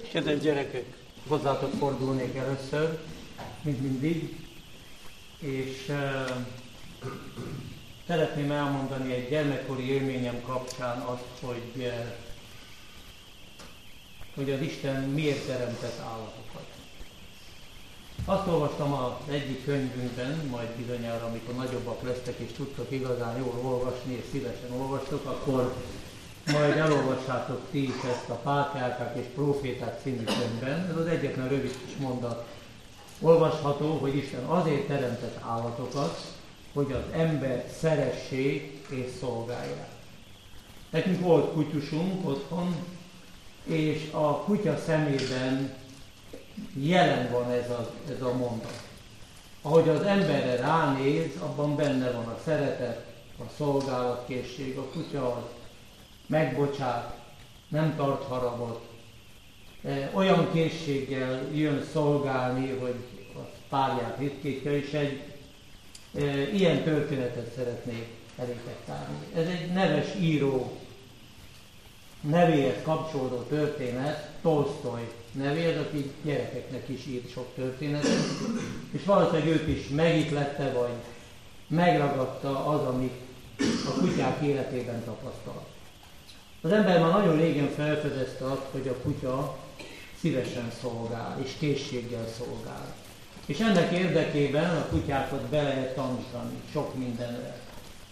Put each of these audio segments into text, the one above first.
Kedves gyerekek, hozzátok fordulnék először, mint mindig, és szeretném elmondani egy gyermekkori élményem kapcsán azt, hogy az Isten miért teremtett állatokat. Azt olvastam az egyik könyvünkben, majd bizonyára, amikor nagyobbak lesztek és tudtok igazán jól olvasni, és szívesen olvastok, akkor majd elolvassátok ti is ezt a Pátriárkák és Próféták című könyvben. Ez az egyetlen rövid kis mondat olvasható, hogy Isten azért teremtett állatokat, hogy az embert szeressék és szolgálják. Nekünk volt kutyusunk otthon, és a kutya szemében jelen van ez a mondat. Ahogy az emberre ránéz, abban benne van a szeretet, a szolgálatkészség, a kutya az megbocsát, nem tart haragot, olyan készséggel jön szolgálni, hogy a párját ritkítja, és egy ilyen történetet szeretnék elétek tárni. Ez egy neves író nevéhez kapcsolódó történet, Tolsztoj nevéhez, aki gyerekeknek is írt sok történetet, és valószínűleg őt is megihlette, vagy megragadta az, amit a kutyák életében tapasztalt. Az ember már nagyon régen felfedezte azt, hogy a kutya szívesen szolgál, és készséggel szolgál. És ennek érdekében a kutyákat be lehet tanítani sok mindenre.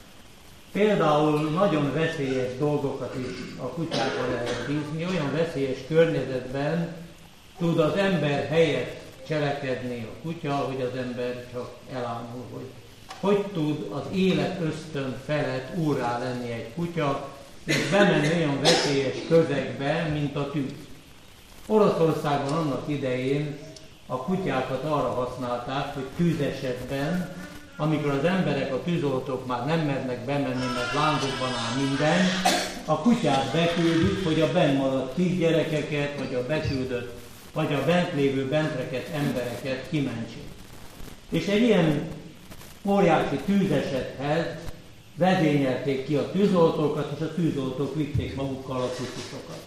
Például nagyon veszélyes dolgokat is a kutyákra lehet bízni, olyan veszélyes környezetben tud az ember helyett cselekedni a kutya, hogy az ember csak elámul, hogy tud az élet ösztön felett úrrá lenni egy kutya, és bemenni olyan veszélyes közegbe, mint a tűz. Oroszországban annak idején a kutyákat arra használták, hogy tűzesetben, amikor az emberek, a tűzoltók már nem mernek bemenni, mert lángokban áll minden, a kutyát beküldik, hogy a benn maradt kisgyerekeket, vagy a beküldött, vagy a bent lévő bentreket, embereket kimentsék. És egy ilyen óriási tűzesethez vezényelték ki a tűzoltókat, és a tűzoltók vitték magukkal a kutyusokat.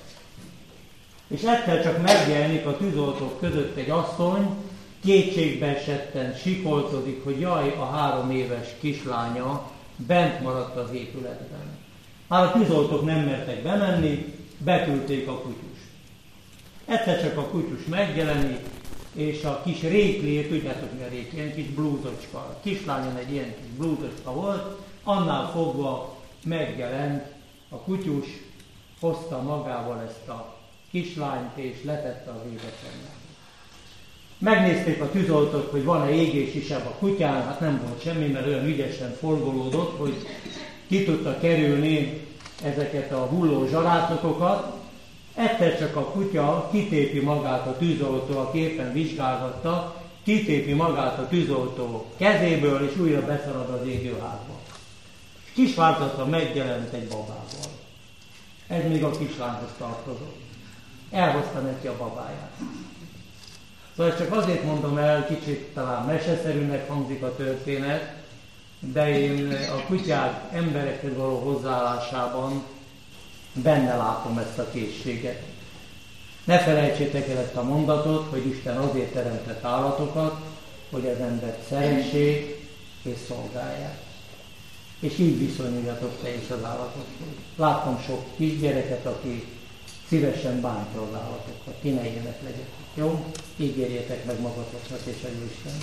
És egyszer csak megjelenik a tűzoltók között egy asszony, kétségbeesetten sikoltozik, hogy jaj, a 3 éves kislánya bent maradt az épületben. Már a tűzoltók nem mertek bemenni, beküldték a kutyust. Egyszer csak a kutyus megjelenik, és a kis réklé, tudjátok mi a réklé, ilyen kis blúzocska. A kislányon egy ilyen kis blúzocska volt, annál fogva megjelent a kutyus, hozta magával ezt a kislányt, és letette az édesanyját. Megnézték a tűzoltók, hogy van-e égés is a kutyán, hát nem volt semmi, mert olyan ügyesen forgolódott, hogy ki tudta kerülni ezeket a hulló zsarátnokokat. Egyszer csak a kutya kitépi magát a tűzoltó, aki éppen vizsgálgatta, kitépi magát a tűzoltó kezéből, és újra beszalad az égőházba. És kisvártatva megjelent egy babával. Ez még a kislányhoz tartozott. Elhozta neki a babáját. Szóval csak azért mondom el, kicsit talán meseszerűnek hangzik a történet, de én a kutyák emberekhez való hozzáállásában benne látom ezt a készséget. Ne felejtsétek el ezt a mondatot, hogy Isten azért teremtett állatokat, hogy az embert szeressék és szolgálják. És így viszonyuljatok te is az állatokhoz. Láttam sok kisgyereket, aki szívesen bántja az állatokat. Ti ne ilyenek legyetek. Jó? Ígérjétek meg magatoknak és az Istennek.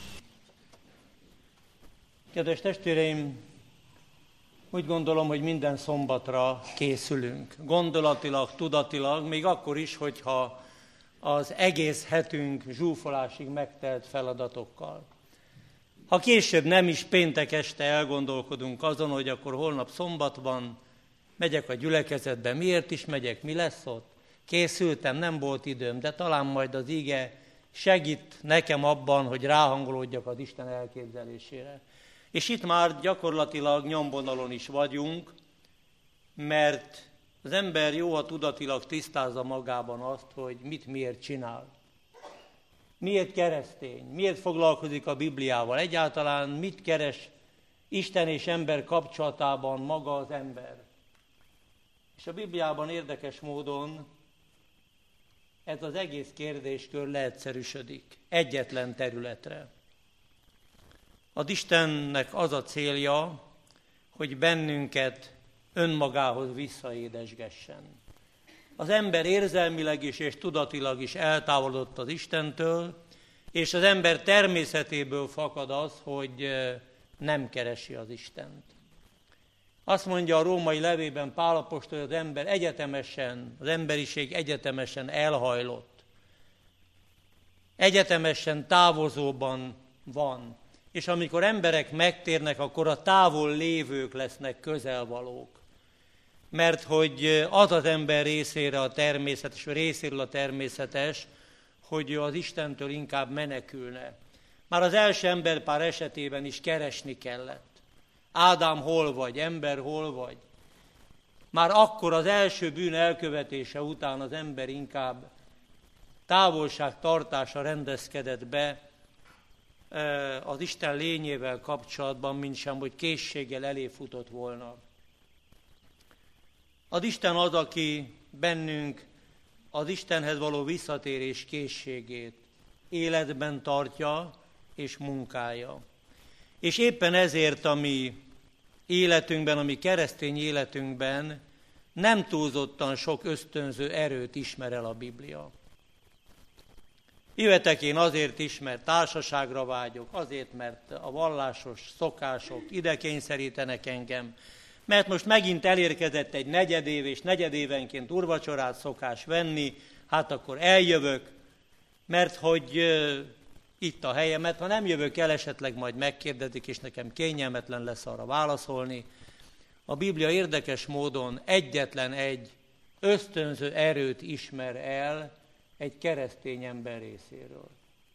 Kedves testvéreim, úgy gondolom, hogy minden szombatra készülünk. Gondolatilag, tudatilag, még akkor is, hogyha az egész hetünk zsúfolásig megtelt feladatokkal. Ha később nem is péntek este elgondolkodunk azon, hogy akkor holnap szombat van, megyek a gyülekezetbe, miért is megyek, mi lesz ott? Készültem, nem volt időm, de talán majd az ige segít nekem abban, hogy ráhangolódjak az Isten elképzelésére. És itt már gyakorlatilag nyomvonalon is vagyunk, mert az ember jó, ha tudatilag tisztázza magában azt, hogy mit miért csinál. Miért keresztény? Miért foglalkozik a Bibliával? Egyáltalán mit keres Isten és ember kapcsolatában maga az ember? És a Bibliában érdekes módon ez az egész kérdéskör leegyszerűsödik egyetlen területre. Az Istennek az a célja, hogy bennünket önmagához visszaédesgessen. Az ember érzelmileg is és tudatilag is eltávolodott az Istentől, és az ember természetéből fakad az, hogy nem keresi az Istent. Azt mondja a római levélben Pál apostol, hogy az emberiség egyetemesen elhajlott. Egyetemesen távozóban van. És amikor emberek megtérnek, akkor a távol lévők lesznek közelvalók. Mert hogy az az ember részéről a természetes, hogy ő az Istentől inkább menekülne. Már az első emberpár esetében is keresni kellett. Ádám hol vagy, ember hol vagy? Már akkor az első bűn elkövetése után az ember inkább távolságtartásra rendezkedett be az Isten lényével kapcsolatban, mint sem, hogy készséggel elé futott volna. Az Isten az, aki bennünk az Istenhez való visszatérés készségét életben tartja és munkálja. És éppen ezért a mi életünkben, a mi keresztény életünkben nem túlzottan sok ösztönző erőt ismer el a Biblia. Jöhetek én azért is, mert társaságra vágyok, azért, mert a vallásos szokások ide kényszerítenek engem, mert most megint elérkezett egy negyedév, és negyedévenként úrvacsorát szokás venni, hát akkor eljövök, mert hogy itt a helyem, mert ha nem jövök el, esetleg majd megkérdezik, és nekem kényelmetlen lesz arra válaszolni. A Biblia érdekes módon egyetlen egy ösztönző erőt ismer el egy keresztény ember részéről.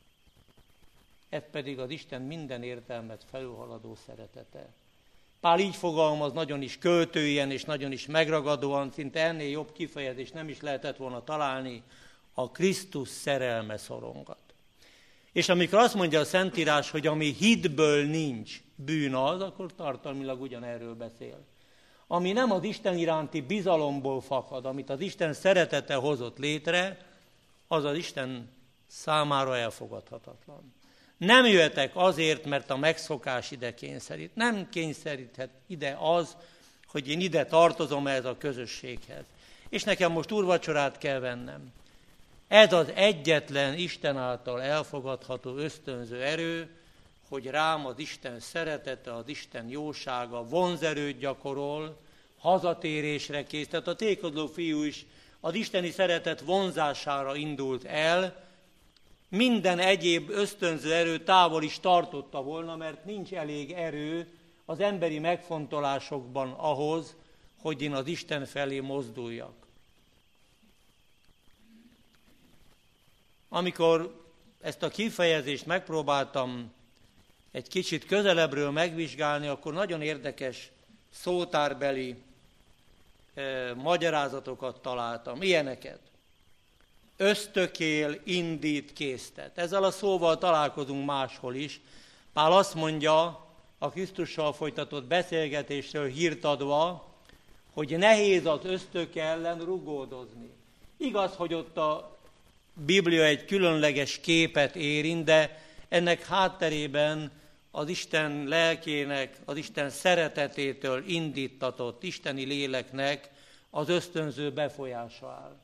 Ez pedig az Isten minden értelmet felülhaladó szeretete. Pál így fogalmaz nagyon is költőien és nagyon is megragadóan, szinte ennél jobb kifejezést nem is lehetett volna találni, a Krisztus szerelme szorongat. És amikor azt mondja a Szentírás, hogy ami hitből nincs bűn az, akkor tartalmilag ugyanerről beszél. Ami nem az Isten iránti bizalomból fakad, amit az Isten szeretete hozott létre, az az Isten számára elfogadhatatlan. Nem jöhetek azért, mert a megszokás ide kényszerít. Nem kényszeríthet ide az, hogy én ide tartozom ehhez a közösséghez. És nekem most úrvacsorát kell vennem. Ez az egyetlen Isten által elfogadható ösztönző erő, hogy rám az Isten szeretete, az Isten jósága vonzerőt gyakorol, hazatérésre kész. Tehát a tékodló fiú is az isteni szeretet vonzására indult el, minden egyéb ösztönző erő távol is tartotta volna, mert nincs elég erő az emberi megfontolásokban ahhoz, hogy én az Isten felé mozduljak. Amikor ezt a kifejezést megpróbáltam egy kicsit közelebbről megvizsgálni, akkor nagyon érdekes szótárbeli magyarázatokat találtam, ilyeneket. Ösztökél, indít, késztet. Ezzel a szóval találkozunk máshol is. Pál azt mondja a Krisztussal folytatott beszélgetésről hírt adva, hogy nehéz az ösztök ellen rugódozni. Igaz, hogy ott a Biblia egy különleges képet érint, de ennek hátterében az Isten lelkének, az Isten szeretetétől indítatott isteni léleknek az ösztönző befolyása áll.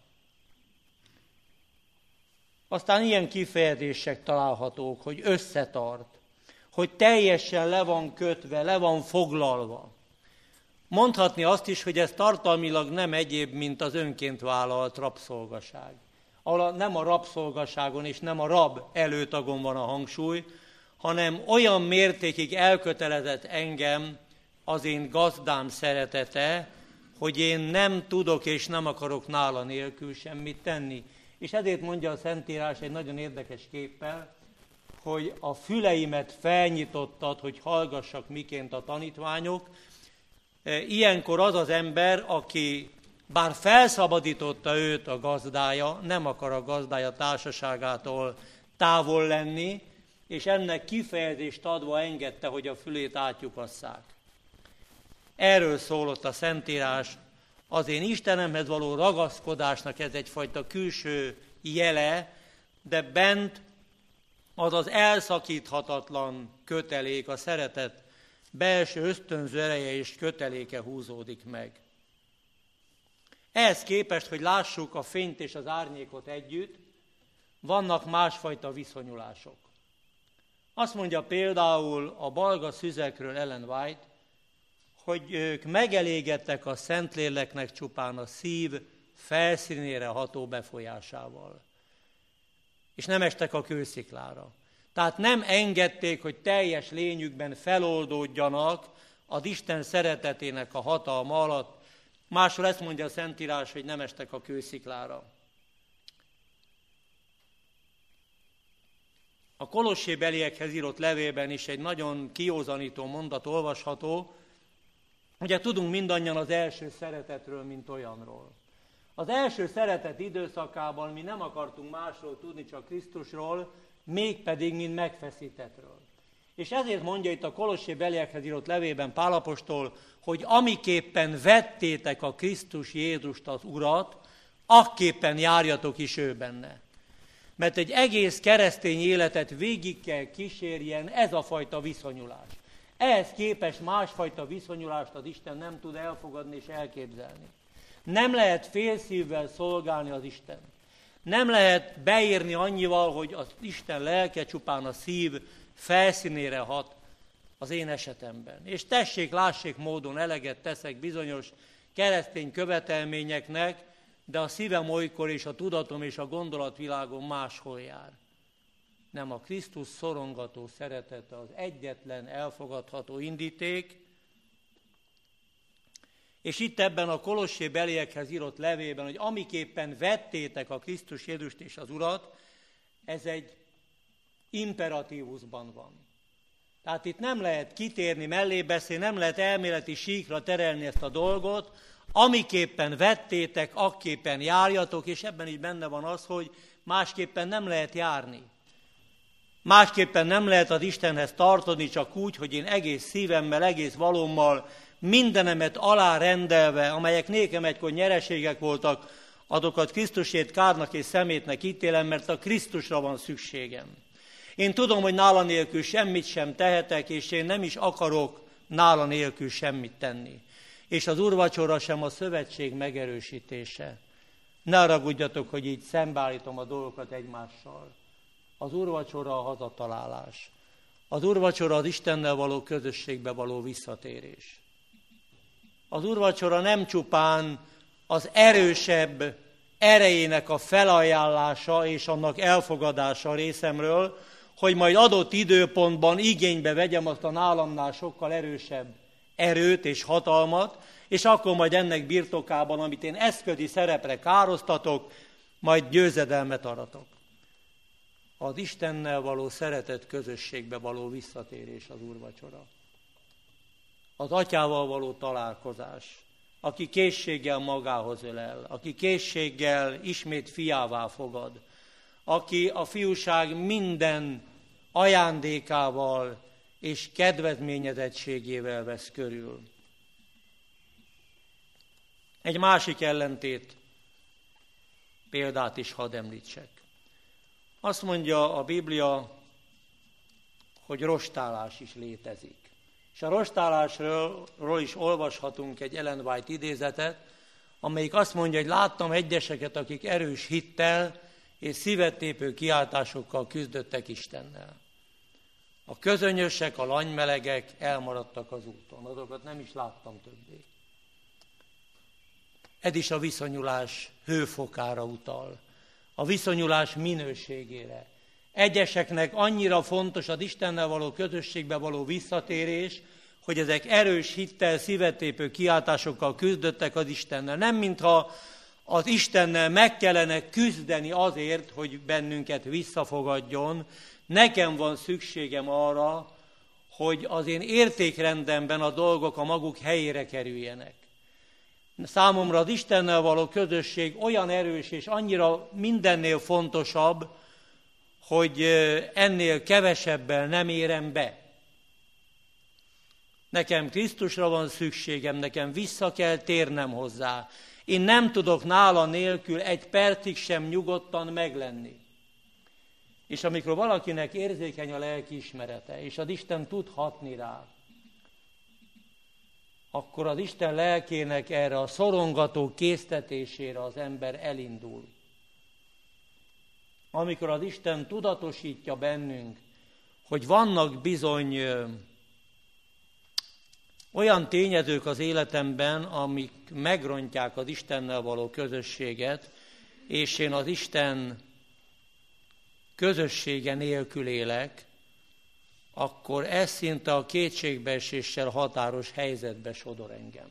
Aztán ilyen kifejezések találhatók, hogy összetart, hogy teljesen le van kötve, le van foglalva. Mondhatni azt is, hogy ez tartalmilag nem egyéb, mint az önként vállalt rabszolgaság. Ahol nem a rabszolgaságon és nem a rab előtagon van a hangsúly, hanem olyan mértékig elkötelezett engem az én gazdám szeretete, hogy én nem tudok és nem akarok nála nélkül semmit tenni. És ezért mondja a Szentírás egy nagyon érdekes képpel, hogy a füleimet felnyitottad, hogy hallgassak miként a tanítványok. Ilyenkor az az ember, aki bár felszabadította őt a gazdája, nem akar a gazdája társaságától távol lenni, és ennek kifejezést adva engedte, hogy a fülét átlyukasszák. Erről szólott a Szentírás, az én Istenemhez való ragaszkodásnak ez egyfajta külső jele, de bent az az elszakíthatatlan kötelék, a szeretet belső ösztönző ereje és köteléke húzódik meg. Ehhez képest, hogy lássuk a fényt és az árnyékot együtt, vannak másfajta viszonyulások. Azt mondja például a balga szüzekről Ellen White, hogy ők megelégedtek a Szentléleknek csupán a szív felszínére ható befolyásával, és nem estek a kősziklára. Tehát nem engedték, hogy teljes lényükben feloldódjanak az Isten szeretetének a hatalma alatt. Máshol ezt mondja a Szentírás, hogy nem estek a kősziklára. A Kolossébeliekhez írott levélben is egy nagyon kiózanító mondat olvasható. Ugye tudunk mindannyian az első szeretetről, mint olyanról. Az első szeretet időszakában mi nem akartunk másról tudni, csak Krisztusról, mégpedig mint megfeszítettről. És ezért mondja itt a Kolossébeliekhez írott levélben Pál apostol, hogy amiképpen vettétek a Krisztus Jézust az Urat, akképpen járjatok is ő benne. Mert egy egész keresztény életet végig kell kísérjen ez a fajta viszonyulás. Ehhez képest másfajta viszonyulást az Isten nem tud elfogadni és elképzelni. Nem lehet félszívvel szolgálni az Isten. Nem lehet beírni annyival, hogy az Isten lelke csupán a szív felszínére hat az én esetemben. És tessék, lássék módon eleget teszek bizonyos keresztény követelményeknek, de a szívem olykor és a tudatom és a gondolatvilágom máshol jár. Nem, a Krisztus szorongató szeretete az egyetlen elfogadható indíték, és itt ebben a Kolossébeliekhez írott levélben, hogy amiképpen vettétek a Krisztus Jézust és az Urat, ez egy imperatívusban van. Tehát itt nem lehet kitérni, mellé beszélni, nem lehet elméleti síkra terelni ezt a dolgot, amiképpen vettétek, akképpen járjatok, és ebben is benne van az, hogy másképpen nem lehet járni. Másképpen nem lehet az Istenhez tartani csak úgy, hogy én egész szívemmel, egész valómmal, mindenemet alárendelve, amelyek nékem egykor nyereségek voltak, azokat Krisztusért kárnak és szemétnek ítélem, mert a Krisztusra van szükségem. Én tudom, hogy nála nélkül semmit sem tehetek, és én nem is akarok nála nélkül semmit tenni. És az úrvacsora sem a szövetség megerősítése. Ne haragudjatok, hogy így szembeállítom a dolgokat egymással. Az úrvacsora a hazatalálás. Az úrvacsora az Istennel való közösségbe való visszatérés. Az úrvacsora nem csupán az erősebb erejének a felajánlása és annak elfogadása részemről, hogy majd adott időpontban igénybe vegyem azt a nálamnál sokkal erősebb erőt és hatalmat, és akkor majd ennek birtokában, amit én eszközi szerepre károztatok, majd győzedelmet aratok. Az Istennel való szeretet közösségbe való visszatérés az úrvacsora. Az atyával való találkozás, aki készséggel magához ölel, aki készséggel ismét fiává fogad, aki a fiúság minden ajándékával és kedvezményezettségével vesz körül. Egy másik ellentét példát is hadd említsek. Azt mondja a Biblia, hogy rostálás is létezik. És a rostálásról is olvashatunk egy Ellen White idézetet, amelyik azt mondja, hogy láttam egyeseket, akik erős hittel és szívettépő kiáltásokkal küzdöttek Istennel. A közönyösek, a lanymelegek elmaradtak az úton, azokat nem is láttam többé. Ez is a viszonyulás hőfokára utal, a viszonyulás minőségére. Egyeseknek annyira fontos az Istennel való közösségbe való visszatérés, hogy ezek erős hittel, szívettépő kiáltásokkal küzdöttek az Istennel. Nem mintha az Istennel meg kellene küzdeni azért, hogy bennünket visszafogadjon. Nekem van szükségem arra, hogy az én értékrendemben a dolgok a maguk helyére kerüljenek. Számomra az Istennel való közösség olyan erős és annyira mindennél fontosabb, hogy ennél kevesebbel nem érem be. Nekem Krisztusra van szükségem, nekem vissza kell térnem hozzá. Én nem tudok nála nélkül egy percig sem nyugodtan meglenni. És amikor valakinek érzékeny a lelkiismerete, és az Isten tud hatni rá, akkor az Isten lelkének erre a szorongató késztetésére az ember elindul. Amikor az Isten tudatosítja bennünk, hogy vannak bizony olyan tényezők az életemben, amik megrontják az Istennel való közösséget, és én az Isten közössége nélkül élek, akkor ez szinte a kétségbeeséssel határos helyzetbe sodor engem.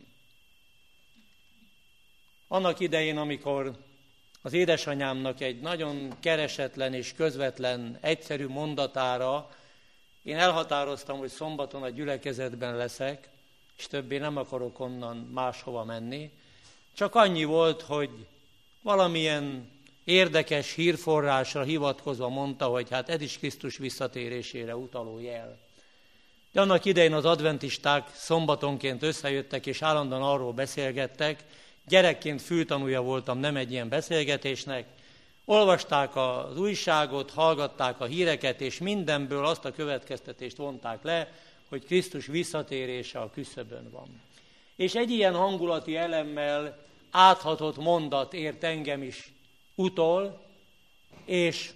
Annak idején, amikor az édesanyámnak egy nagyon keresetlen és közvetlen, egyszerű mondatára én elhatároztam, hogy szombaton a gyülekezetben leszek, és többé nem akarok onnan máshova menni, csak annyi volt, hogy valamilyen érdekes hírforrásra hivatkozva mondta, hogy hát ez is Krisztus visszatérésére utaló jel. De annak idején az adventisták szombatonként összejöttek, és állandóan arról beszélgettek. Gyerekként fültanúja voltam nem egy ilyen beszélgetésnek. Olvasták az újságot, hallgatták a híreket, és mindenből azt a következtetést vonták le, hogy Krisztus visszatérése a küszöbön van. És egy ilyen hangulati elemmel áthatott mondat ért engem is utol, és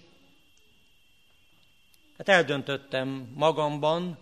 hát eldöntöttem magamban,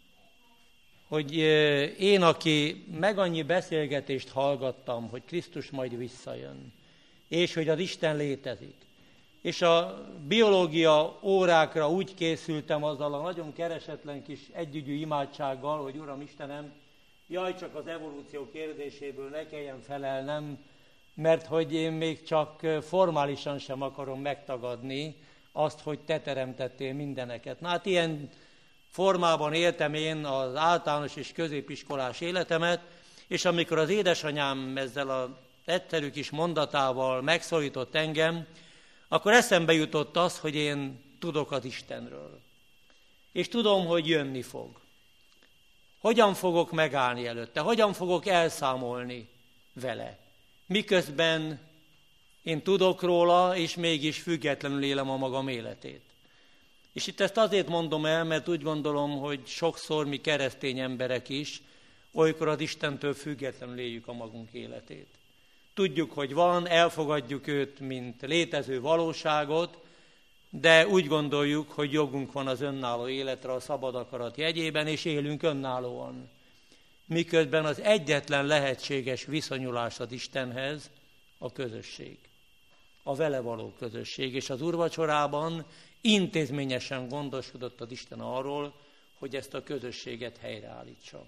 hogy én, aki meg annyi beszélgetést hallgattam, hogy Krisztus majd visszajön, és hogy az Isten létezik, és a biológia órákra úgy készültem azzal a nagyon keresetlen kis együgyű imádsággal, hogy Uram Istenem, jaj, csak az evolúció kérdéséből ne kelljen felelnem, mert hogy én még csak formálisan sem akarom megtagadni azt, hogy te teremtettél mindeneket. Na hát ilyen formában éltem én az általános és középiskolás életemet, és amikor az édesanyám ezzel az egyszerű kis mondatával megszólított engem, akkor eszembe jutott az, hogy én tudok az Istenről. És tudom, hogy jönni fog. Hogyan fogok megállni előtte? Hogyan fogok elszámolni vele? Miközben én tudok róla, és mégis függetlenül élem a magam életét. És itt ezt azért mondom el, mert úgy gondolom, hogy sokszor mi keresztény emberek is olykor az Istentől függetlenül éljük a magunk életét. Tudjuk, hogy van, elfogadjuk őt, mint létező valóságot, de úgy gondoljuk, hogy jogunk van az önálló életre a szabad akarat jegyében, és élünk önállóan. Miközben az egyetlen lehetséges viszonyulás az Istenhez a közösség, a vele való közösség. És az úrvacsorában intézményesen gondoskodott az Isten arról, hogy ezt a közösséget helyreállítsa.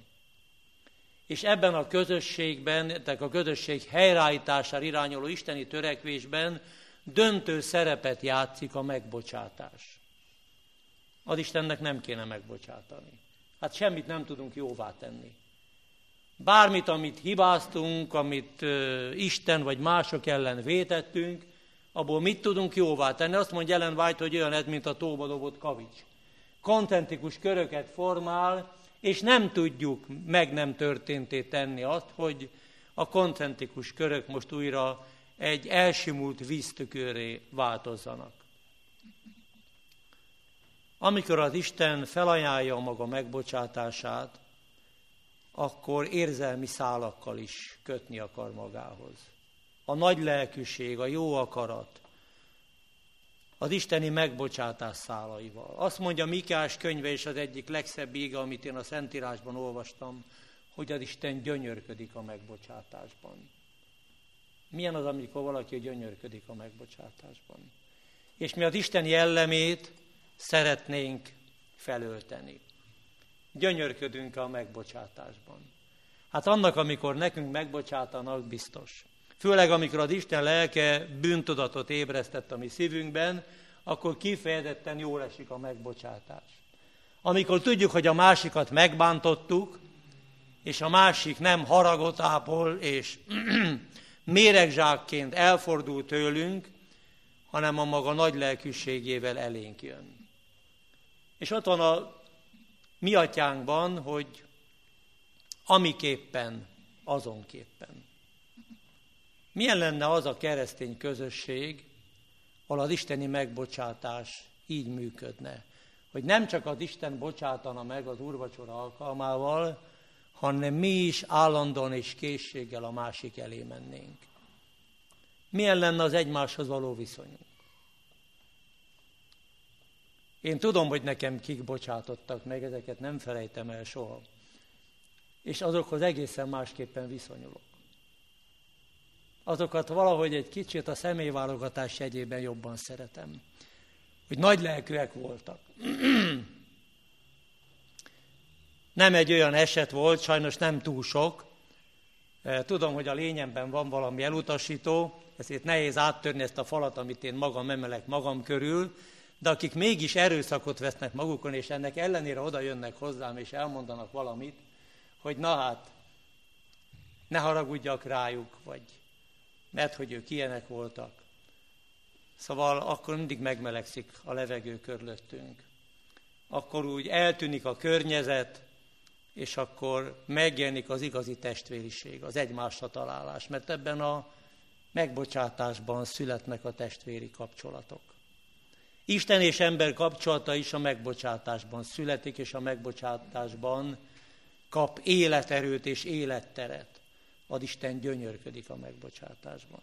És ebben a közösségben, tehát a közösség helyreállítására irányuló isteni törekvésben döntő szerepet játszik a megbocsátás. Az Istennek nem kéne megbocsátani. Hát semmit nem tudunk jóvá tenni. Bármit, amit hibáztunk, amit Isten vagy mások ellen vétettünk, abból mit tudunk jóvá tenni? Azt mondja Ellen White, hogy olyan ez, mint a tóba dobott kavics. Koncentrikus köröket formál, és nem tudjuk meg nem történté tenni azt, hogy a koncentrikus körök most újra egy elsimult víztükörré változzanak. Amikor az Isten felajánlja a maga megbocsátását, akkor érzelmi szálakkal is kötni akar magához. A nagy lelkűség, a jó akarat, az isteni megbocsátás szálaival. Azt mondja Mikás könyve, és az egyik legszebb íge, amit én a Szentírásban olvastam, hogy az Isten gyönyörködik a megbocsátásban. Milyen az, amikor valaki gyönyörködik a megbocsátásban? És mi az Isten jellemét szeretnénk felölteni. Gyönyörködünk a megbocsátásban. Hát annak, amikor nekünk megbocsátanak, biztos. Főleg, amikor az Isten lelke bűntudatot ébresztett a mi szívünkben, akkor kifejezetten jól esik a megbocsátás. Amikor tudjuk, hogy a másikat megbántottuk, és a másik nem haragot ápol, és méregzsákként elfordul tőlünk, hanem a maga nagy lelkűségével elénk jön. És ott van a mi atyánkban, hogy amiképpen, azonképpen. Milyen lenne az a keresztény közösség, ahol az isteni megbocsátás így működne, hogy nem csak az Isten bocsátana meg az úrvacsora alkalmával, hanem mi is állandóan és készséggel a másik elé mennénk. Milyen lenne az egymáshoz való viszonyunk? Én tudom, hogy nekem kik bocsátottak meg, ezeket nem felejtem el soha. És azokhoz egészen másképpen viszonyulok. Azokat valahogy egy kicsit a személyválogatás jegyében jobban szeretem. Hogy nagy lelkűek voltak. Nem egy olyan eset volt, sajnos nem túl sok. Tudom, hogy a lényemben van valami elutasító, ezért nehéz áttörni ezt a falat, amit én magam emelek magam körül, de akik mégis erőszakot vesznek magukon, és ennek ellenére oda jönnek hozzám, és elmondanak valamit, hogy na hát, ne haragudjak rájuk, vagy mert hogy ők ilyenek voltak. Szóval akkor mindig megmelegszik a levegő körülöttünk. Akkor úgy eltűnik a környezet, és akkor megjelenik az igazi testvériség, az egymásra találás, mert ebben a megbocsátásban születnek a testvéri kapcsolatok. Isten és ember kapcsolata is a megbocsátásban születik, és a megbocsátásban kap életerőt és életteret. Az Isten gyönyörködik a megbocsátásban.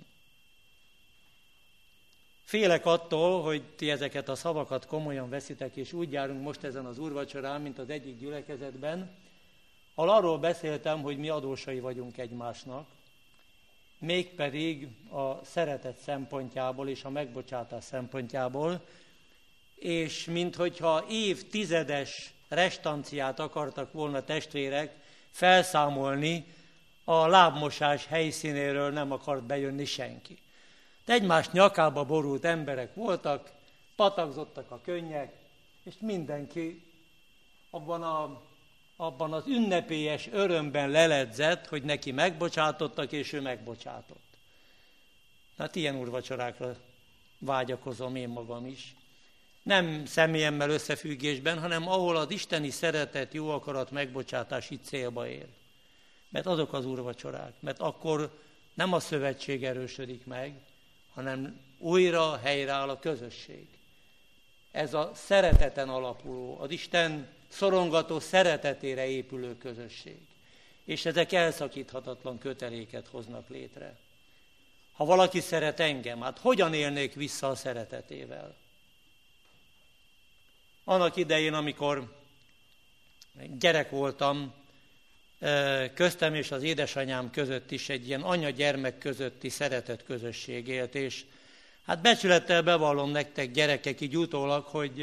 Félek attól, hogy ti ezeket a szavakat komolyan veszitek, és úgy járunk most ezen az úrvacsorán, mint az egyik gyülekezetben, ahol arról beszéltem, hogy mi adósai vagyunk egymásnak, mégpedig a szeretet szempontjából és a megbocsátás szempontjából, és minthogyha évtizedes restanciát akartak volna testvérek felszámolni, a lábmosás helyszínéről nem akart bejönni senki. De egymás nyakába borult emberek voltak, patakzottak a könnyek, és mindenki abban az ünnepélyes örömben leledzett, hogy neki megbocsátottak, és ő megbocsátott. Hát ilyen úrvacsorákra vágyakozom én magam is. Nem személyemmel összefüggésben, hanem ahol az isteni szeretet, jó akarat, megbocsátás itt célba ér. Mert azok az úrvacsorák, mert akkor nem a szövetség erősödik meg, hanem újra helyreáll a közösség. Ez a szereteten alapuló, az Isten szorongató szeretetére épülő közösség. És ezek elszakíthatatlan köteléket hoznak létre. Ha valaki szeret engem, hát hogyan élnék vissza a szeretetével? Annak idején, amikor gyerek voltam, köztem és az édesanyám között is egy ilyen anya-gyermek közötti szeretet közösség élt, és hát becsülettel bevallom nektek, gyerekek, így utólag,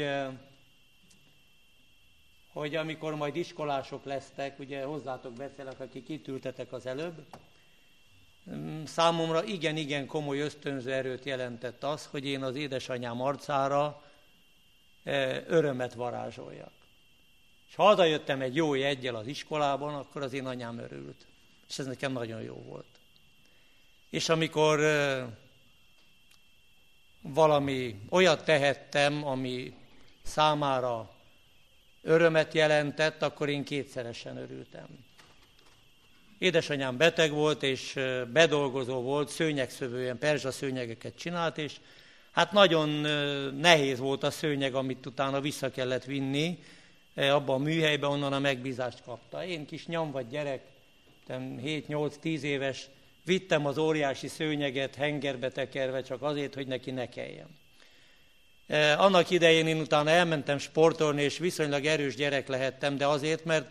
hogy amikor majd iskolások lesztek, ugye hozzátok beszélek, akik itt ültetek az előbb, számomra igen komoly ösztönző erőt jelentett az, hogy én az édesanyám arcára örömet varázsoljak. És ha hazajöttem egy jó jeggyel az iskolában, akkor az én anyám örült. És ez nekem nagyon jó volt. És amikor valami olyat tehettem, ami számára örömet jelentett, akkor én kétszeresen örültem. Édesanyám beteg volt, és bedolgozó volt, szőnyegszövően perzsaszőnyegeket csinált, és hát nagyon nehéz volt a szőnyeg, amit utána vissza kellett vinni abba a műhelybe, onnan a megbízást kapta. Én kis nyomvad gyerek, 7-8-10 éves, vittem az óriási szőnyeget hengerbe tekerve csak azért, hogy neki ne kelljen. Annak idején én utána elmentem sportolni, és viszonylag erős gyerek lehettem, de azért, mert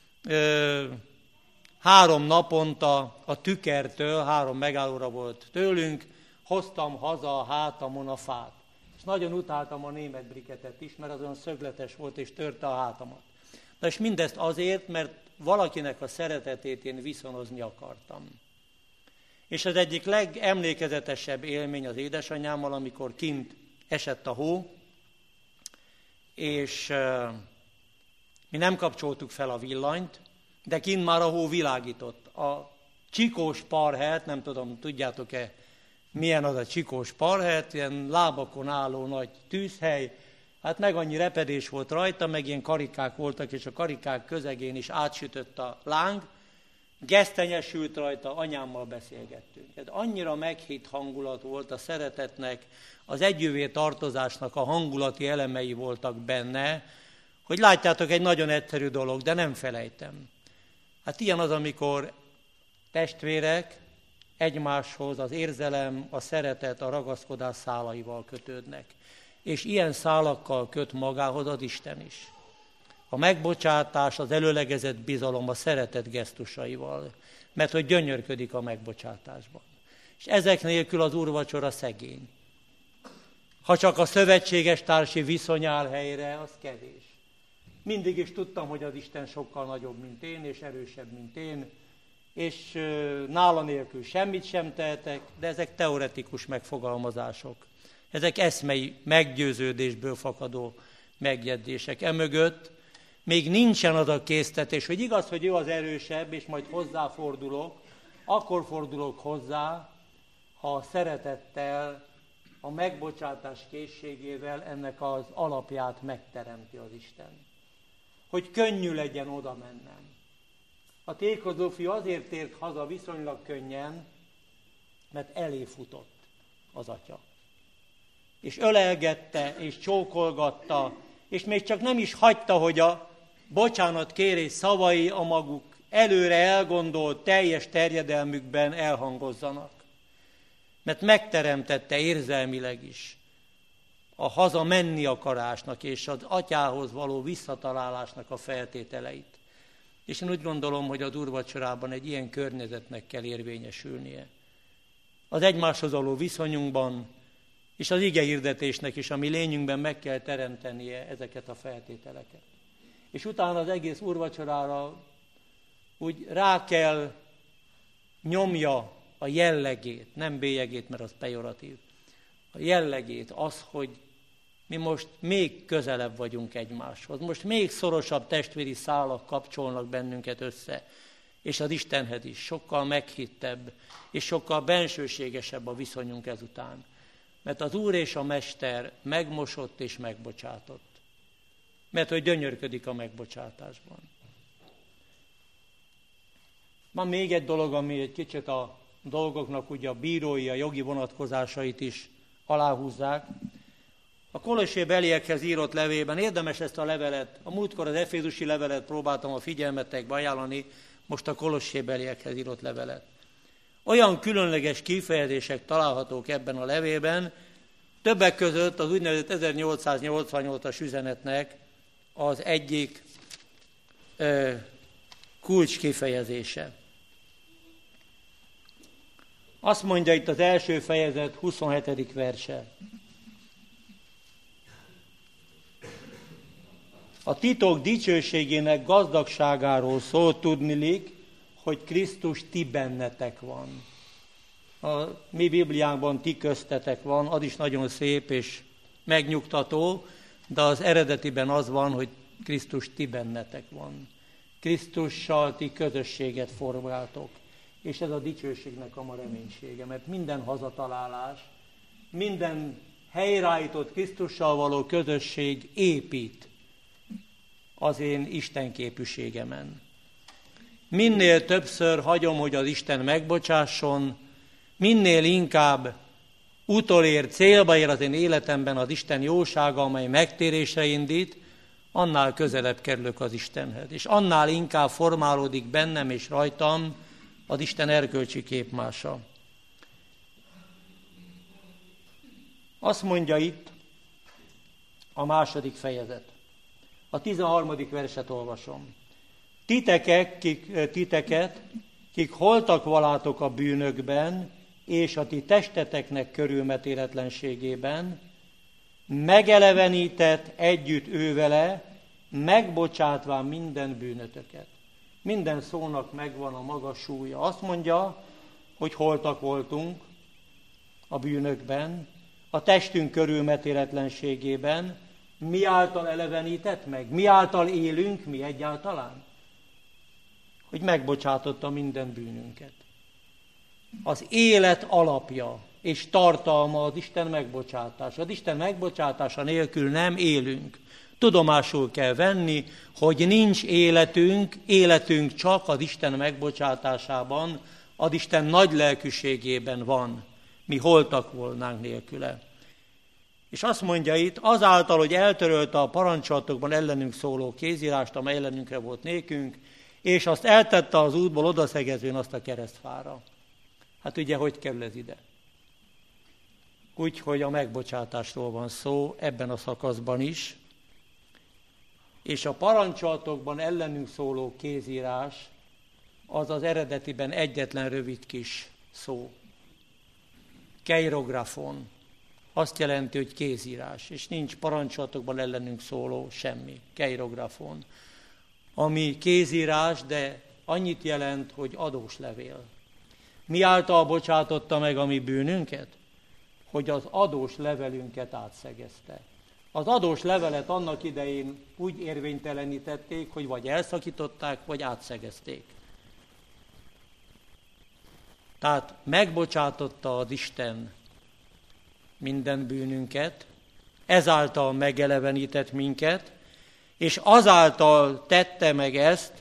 3 naponta a tükertől, 3 megállóra volt tőlünk, hoztam haza a hátamon a fát. És nagyon utáltam a német briketet is, mert az olyan szögletes volt, és törte a hátamat. Na és mindezt azért, mert valakinek a szeretetét én viszonozni akartam. És az egyik legemlékezetesebb élmény az édesanyámmal, amikor kint esett a hó, és mi nem kapcsoltuk fel a villanyt, de kint már a hó világított. A csikós parhelyt, nem tudom, tudjátok-e, milyen az a csikós parhelyt, ilyen lábakon álló nagy tűzhely, hát meg annyi repedés volt rajta, meg ilyen karikák voltak, és a karikák közegén is átsütött a láng, gesztenyesült rajta, anyámmal beszélgettünk. Ez annyira meghitt hangulat volt a szeretetnek, az együvé tartozásnak a hangulati elemei voltak benne, hogy látjátok, egy nagyon egyszerű dolog, de nem felejtem. Hát ilyen az, amikor testvérek egymáshoz az érzelem, a szeretet, a ragaszkodás szálaival kötődnek. És ilyen szálakkal köt magához az Isten is. A megbocsátás, az előlegezett bizalom a szeretet gesztusaival, mert hogy gyönyörködik a megbocsátásban. És ezek nélkül az úrvacsora szegény. Ha csak a szövetséges társi viszony áll helyre, az kevés. Mindig is tudtam, hogy az Isten sokkal nagyobb, mint én, és erősebb, mint én, és nála nélkül semmit sem tehetek, de ezek teoretikus megfogalmazások. Ezek eszmei meggyőződésből fakadó megjegyzések. Emögött még nincsen az a késztetés, hogy igaz, hogy ő az erősebb, és majd hozzáfordulok, akkor fordulok hozzá, ha a szeretettel, a megbocsátás készségével ennek az alapját megteremti az Isten. Hogy könnyű legyen oda mennem. A tékozó fiú azért tért haza viszonylag könnyen, mert elé futott az atya. És ölelgette, és csókolgatta, és még csak nem is hagyta, hogy a bocsánatkérés szavai a maguk előre elgondolt, teljes terjedelmükben elhangozzanak. Mert megteremtette érzelmileg is a haza menni akarásnak és az atyához való visszatalálásnak a feltételeit. És én úgy gondolom, hogy az úrvacsorában egy ilyen környezetnek kell érvényesülnie. Az egymáshoz való viszonyunkban, és az igehirdetésnek is, ami lényünkben meg kell teremtenie ezeket a feltételeket. És utána az egész úrvacsorára úgy rá kell nyomja a jellegét, nem bélyegét, mert az pejoratív. A jellegét, az, hogy mi most még közelebb vagyunk egymáshoz. Most még szorosabb testvéri szálak kapcsolnak bennünket össze. És az Istenhez is sokkal meghittebb, és sokkal bensőségesebb a viszonyunk ezután. Mert az Úr és a Mester megmosott és megbocsátott. Mert hogy gyönyörködik a megbocsátásban. Van még egy dolog, ami egy kicsit a dolgoknak ugye a bírói, a jogi vonatkozásait is aláhúzzák. A Kolossébeliekhez írott levélben érdemes ezt a levelet, a múltkor az efézusi levelet próbáltam a figyelmetekbe ajánlani, most a Kolossébeliekhez írott levelet. Olyan különleges kifejezések találhatók ebben a levélben, többek között az úgynevezett 1888-as üzenetnek az egyik kulcs kifejezése. Azt mondja itt az első fejezet 27. verse. A titok dicsőségének gazdagságáról szól tudniillik, hogy Krisztus ti bennetek van. A mi Bibliánkban ti köztetek van, az is nagyon szép és megnyugtató, de az eredetiben az van, hogy Krisztus ti bennetek van. Krisztussal ti közösséget formáltok. És ez a dicsőségnek a ma reménysége, mert minden hazatalálás, minden helyreállított Krisztussal való közösség épít az én istenképűségemen. Minél többször hagyom, hogy az Isten megbocsásson, minél inkább utolér, célba ér az én életemben az Isten jósága, amely megtérésre indít, annál közelebb kerülök az Istenhez. És annál inkább formálódik bennem és rajtam az Isten erkölcsi képmása. Azt mondja itt a második fejezet. A 13. verset olvasom. Titeket, kik holtak valátok a bűnökben, és a ti testeteknek körülmetéletlenségében, megelevenített együtt ővele, megbocsátván minden bűnötöket. Minden szónak megvan a maga súlya. Azt mondja, hogy holtak voltunk a bűnökben, a testünk körülmetéletlenségében, mi által elevenített meg? Mi által élünk mi egyáltalán? Hogy megbocsátotta minden bűnünket. Az élet alapja és tartalma az Isten megbocsátása. Az Isten megbocsátása nélkül nem élünk. Tudomásul kell venni, hogy nincs életünk csak az Isten megbocsátásában, az Isten nagy lelkűségében van. Mi holtak volnánk nélküle. És azt mondja itt, azáltal, hogy eltörölte a parancsolatokban ellenünk szóló kézírást, amely ellenünkre volt nékünk, és azt eltette az útból odaszegezvén azt a keresztfára. Hát ugye, hogy kerül ez ide? Úgyhogy a megbocsátásról van szó ebben a szakaszban is, és a parancsolatokban ellenünk szóló kézírás az az eredetiben egyetlen rövid kis szó. Keirografon. Azt jelenti, hogy kézírás, és nincs parancsolatokban ellenünk szóló semmi. Keirografon. Ami kézírás, de annyit jelent, hogy adós levél. Mi által bocsátotta meg a mi bűnünket? Hogy az adós levelünket átszegezte. Az adós levelet annak idején úgy érvénytelenítették, hogy vagy elszakították, vagy átszegezték. Tehát megbocsátotta az Isten minden bűnünket, ezáltal megelevenített minket, és azáltal tette meg ezt,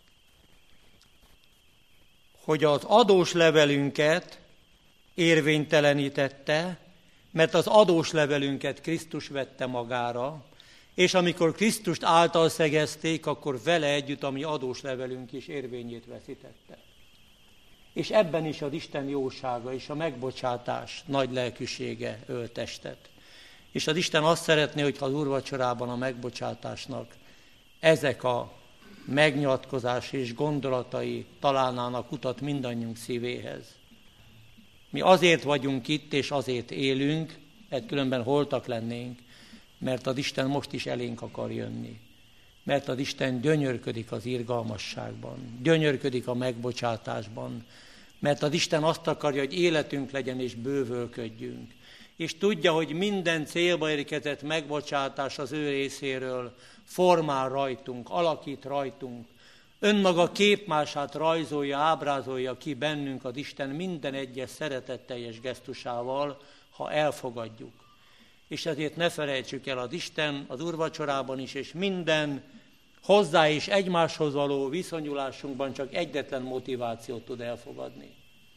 hogy az adós levelünket érvénytelenítette, mert az adós levelünket Krisztus vette magára, és amikor Krisztust által szegezték, akkor vele együtt a mi adós levelünk is érvényét veszítette. És ebben is az Isten jósága és a megbocsátás nagy lelkűsége ölt testet. És az Isten azt szeretné, hogyha az úrvacsorában a megbocsátásnak ezek a megnyilatkozás és gondolatai találnának utat mindannyiunk szívéhez. Mi azért vagyunk itt, és azért élünk, mert különben holtak lennénk, mert az Isten most is elénk akar jönni. Mert az Isten gyönyörködik az irgalmasságban, gyönyörködik a megbocsátásban, mert az Isten azt akarja, hogy életünk legyen és bővölködjünk. És tudja, hogy minden célba érkezett megbocsátás az ő részéről formál rajtunk, alakít rajtunk, önmaga képmását rajzolja, ábrázolja ki bennünk az Isten minden egyes szeretetteljes gesztusával, ha elfogadjuk. És ezért ne felejtsük el, az Isten az úrvacsorában is, és minden hozzá és egymáshoz való viszonyulásunkban csak egyetlen motivációt tud elfogadni.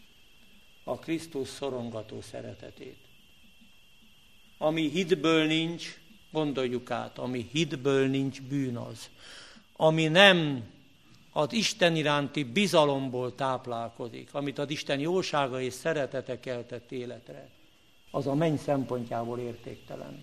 A Krisztus szorongató szeretetét. Ami hitből nincs, gondoljuk át, ami hitből nincs, bűn az. Ami nem az Isten iránti bizalomból táplálkozik, amit az Isten jósága és szeretete keltett életre, az a menny szempontjából értéktelen.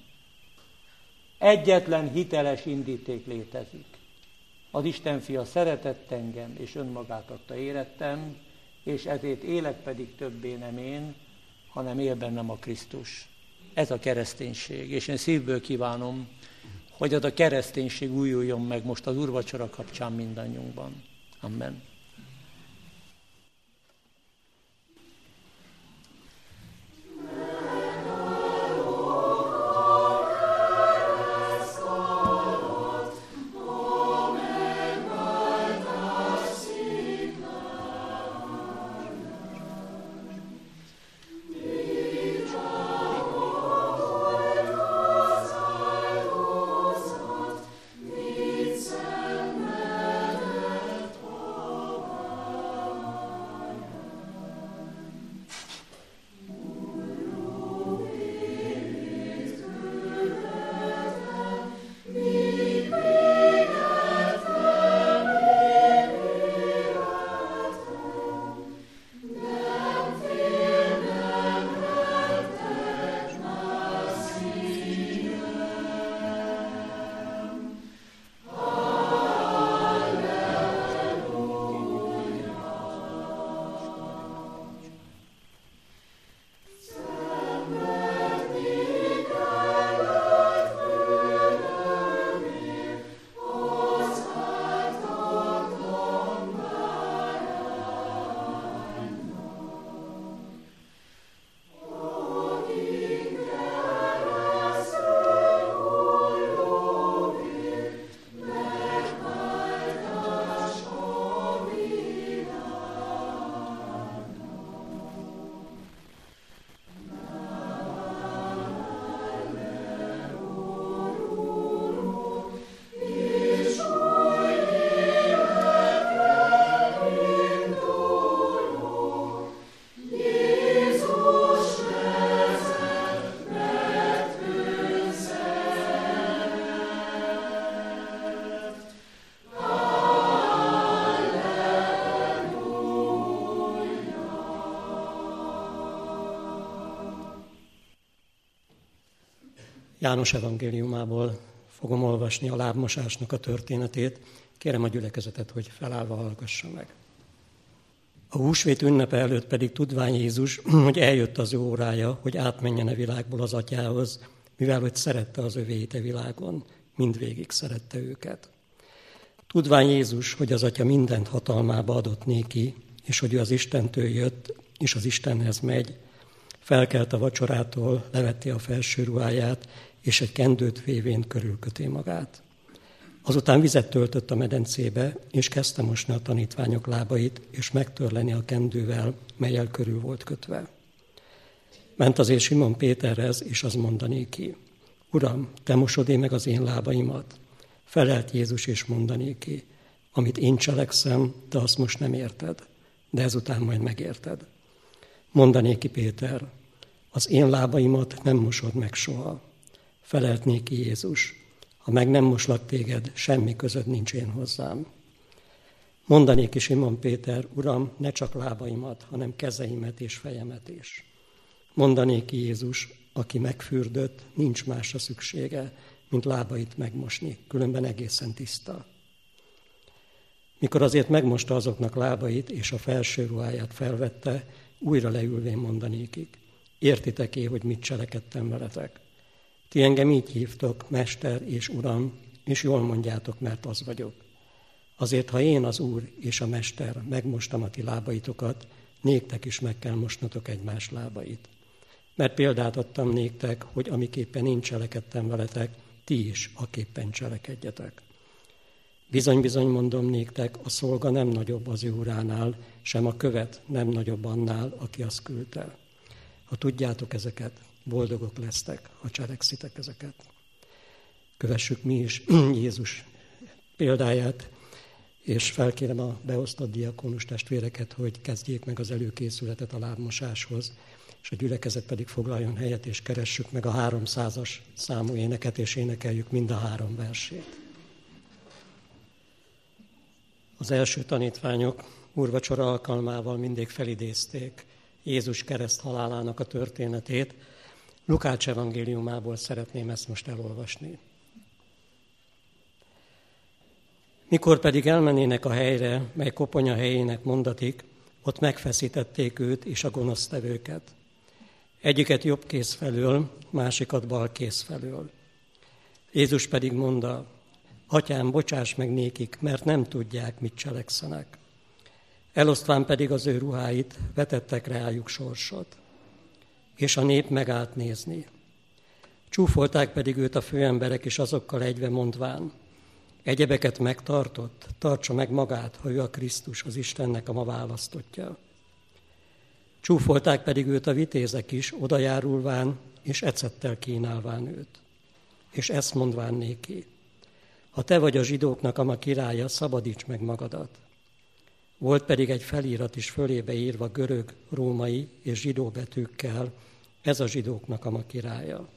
Egyetlen hiteles indíték létezik. Az Isten fia szeretett engem, és önmagát adta érettem, és ezért élek pedig többé nem én, hanem él bennem a Krisztus. Ez a kereszténység, és én szívből kívánom, hogy az a kereszténység újuljon meg most az úrvacsora kapcsán mindannyiunkban. Amen. János evangéliumából fogom olvasni a lábmosásnak a történetét. Kérem a gyülekezetet, hogy felállva hallgassa meg. A húsvét ünnepe előtt pedig tudván Jézus, hogy eljött az ő órája, hogy átmenjen a világból az atyához, mivel hogy szerette az övéit a világon, mindvégig szerette őket. Tudván Jézus, hogy az atya mindent hatalmába adott néki, és hogy ő az Istentől jött, és az Istenhez megy, felkelt a vacsorától, levette a felső ruháját, és egy kendőt vévén körülköté magát. Azután vizet töltött a medencébe, és kezdte mosni a tanítványok lábait, és megtörleni a kendővel, mellyel körül volt kötve. Ment azért Simon Péterhez, és az mondanéki: Uram, te mosod meg az én lábaimat? Felelt Jézus, és mondanéki: Amit én cselekszem, te azt most nem érted, de ezután majd megérted. Mondanéki Péter: Az én lábaimat nem mosod meg soha. Felelt néki Jézus: Ha meg nem moslak téged, semmi közöd nincs én hozzám. Mondanéki Simon Péter: Uram, ne csak lábaimat, hanem kezeimet és fejemet is. Mondanéki Jézus: Aki megfürdött, nincs másra szüksége, mint lábait megmosni, különben egészen tiszta. Mikor azért megmosta azoknak lábait, és a felső ruháját felvette, újra leülvén mondanékik: Értitek-é, hogy mit cselekedtem veletek? Ti engem így hívtok, Mester és Uram, és jól mondjátok, mert az vagyok. Azért, ha én, az Úr és a Mester, megmostam a ti lábaitokat, néktek is meg kell mosnotok egymás lábait. Mert példát adtam néktek, hogy amiképpen én cselekedtem veletek, ti is aképpen cselekedjetek. Bizony-bizony mondom néktek, a szolga nem nagyobb az ő uránál, sem a követ nem nagyobb annál, aki azt küldte. Ha tudjátok ezeket, boldogok lesztek, ha cselekszitek ezeket. Kövessük mi is Jézus példáját, és felkérem a beosztott diakónus testvéreket, hogy kezdjék meg az előkészületet a lábmosáshoz, és a gyülekezet pedig foglaljon helyet, és keressük meg a 300-as számú éneket, és énekeljük mind a 3 versét. Az első tanítványok úrvacsora alkalmával mindig felidézték Jézus kereszt halálának a történetét. Lukács evangéliumából szeretném ezt most elolvasni. Mikor pedig elmennének a helyre, mely koponya helyének mondatik, ott megfeszítették őt és a gonosztevőket. Egyiket jobb kéz felől, másikat bal kéz felől. Jézus pedig mondta: Atyám, bocsáss meg nékik, mert nem tudják, mit cselekszenek. Elosztván pedig az ő ruháit, vetettek rájuk sorsot. És a nép megállt nézni. Csúfolták pedig őt a főemberek, és azokkal egyve mondván: Egyebeket megtartott, tartsa meg magát, ha ő a Krisztus, az Istennek a ma választottja. Csúfolták pedig őt a vitézek is, odajárulván, és ecettel kínálván őt. És ezt mondván néki: Ha te vagy a zsidóknak a ma királya, szabadíts meg magadat. Volt pedig egy felirat is fölébe írva görög, római és zsidó betűkkel: Ez a zsidóknak a ma királya.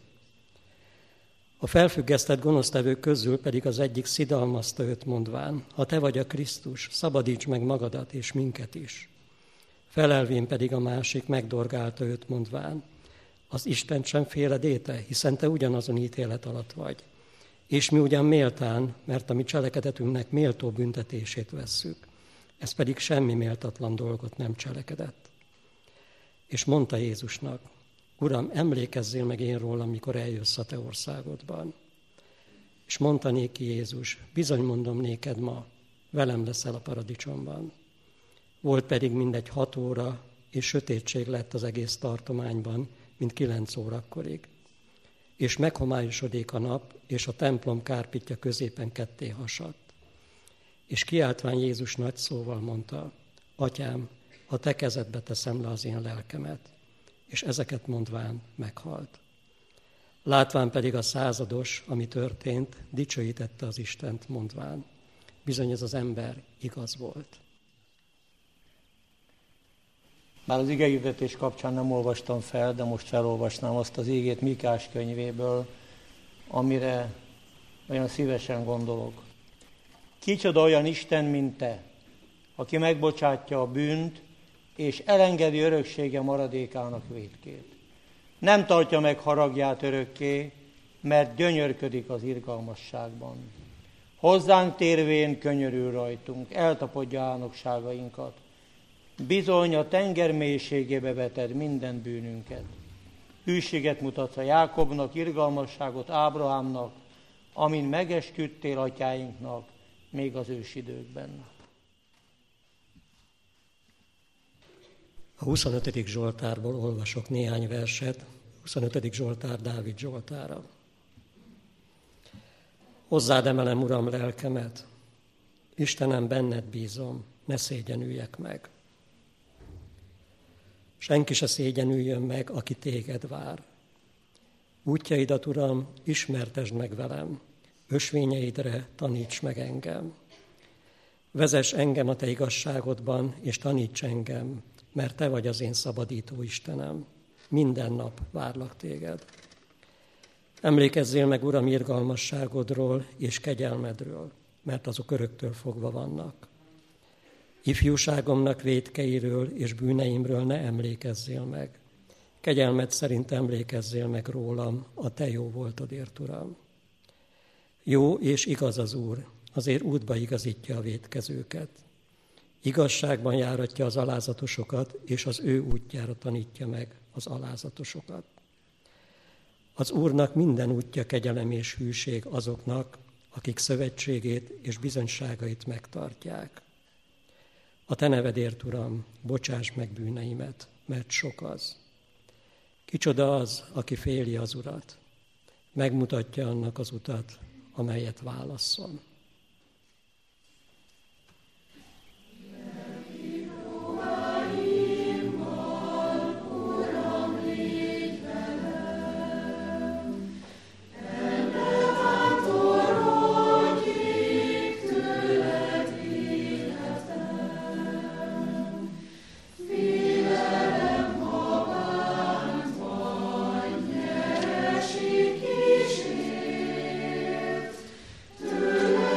A felfüggesztett gonosztevők közül pedig az egyik szidalmazta őt mondván: Ha te vagy a Krisztus, szabadíts meg magadat és minket is. Felelvén pedig a másik megdorgálta őt mondván: Az Istent sem féled éte, hiszen te ugyanazon ítélet alatt vagy. És mi ugyan méltán, mert a mi cselekedetünknek méltó büntetését vesszük. Ez pedig semmi méltatlan dolgot nem cselekedett. És mondta Jézusnak: Uram, emlékezzél meg én rólam, mikor eljössz a te országodban. És mondta néki Jézus: Bizony mondom néked ma, velem leszel a paradicsomban. Volt pedig mindegy 6 óra, és sötétség lett az egész tartományban, mint 9 órakorig. És meghomályosodik a nap, és a templom kárpitja középen ketté hasadt. És kiáltván Jézus nagy szóval mondta: Atyám, a te kezedbe teszem le az én lelkemet. És ezeket mondván meghalt. Látván pedig a százados, ami történt, dicsőítette az Istent mondván: Bizony ez az ember igaz volt. Már az igehirdetés kapcsán nem olvastam fel, de most felolvasnám azt az igét Mikás könyvéből, amire olyan szívesen gondolok. Kicsoda olyan Isten, mint te, aki megbocsátja a bűnt, és elengedi öröksége maradékának vétkét. Nem tartja meg haragját örökké, mert gyönyörködik az irgalmasságban. Hozzánk térvén könyörül rajtunk, eltapodja álnokságainkat. Bizony a tenger mélységébe veted minden bűnünket. Hűséget mutatsz a Jákobnak, irgalmasságot Ábrahámnak, amin megesküdtél atyáinknak még az ősidőkben. A 25. Zsoltárból olvasok néhány verset, 25. Zsoltár Dávid Zsoltára. Hozzád emelem, Uram, lelkemet, Istenem, benned bízom, ne szégyenüljek meg. Senki se szégyenüljön meg, aki téged vár. Útjaidat, Uram, ismertesd meg velem, ösvényeidre taníts meg engem. Vezess engem a te igazságodban, és taníts engem, mert te vagy az én szabadító Istenem. Minden nap várlak téged. Emlékezzél meg, Uram, irgalmasságodról és kegyelmedről, mert azok öröktől fogva vannak. Ifjúságomnak vétkeiről és bűneimről ne emlékezzél meg. Kegyelmed szerint emlékezzél meg rólam, a te jó voltadért, Uram. Jó és igaz az Úr, azért útba igazítja a vétkezőket. Igazságban járatja az alázatosokat, és az ő útjára tanítja meg az alázatosokat. Az Úrnak minden útja kegyelem és hűség azoknak, akik szövetségét és bizonyságait megtartják. A te nevedért, Uram, bocsáss meg bűneimet, mert sok az. Kicsoda az, aki féli az Urat, megmutatja annak az utat, amelyet válasszon. Tőle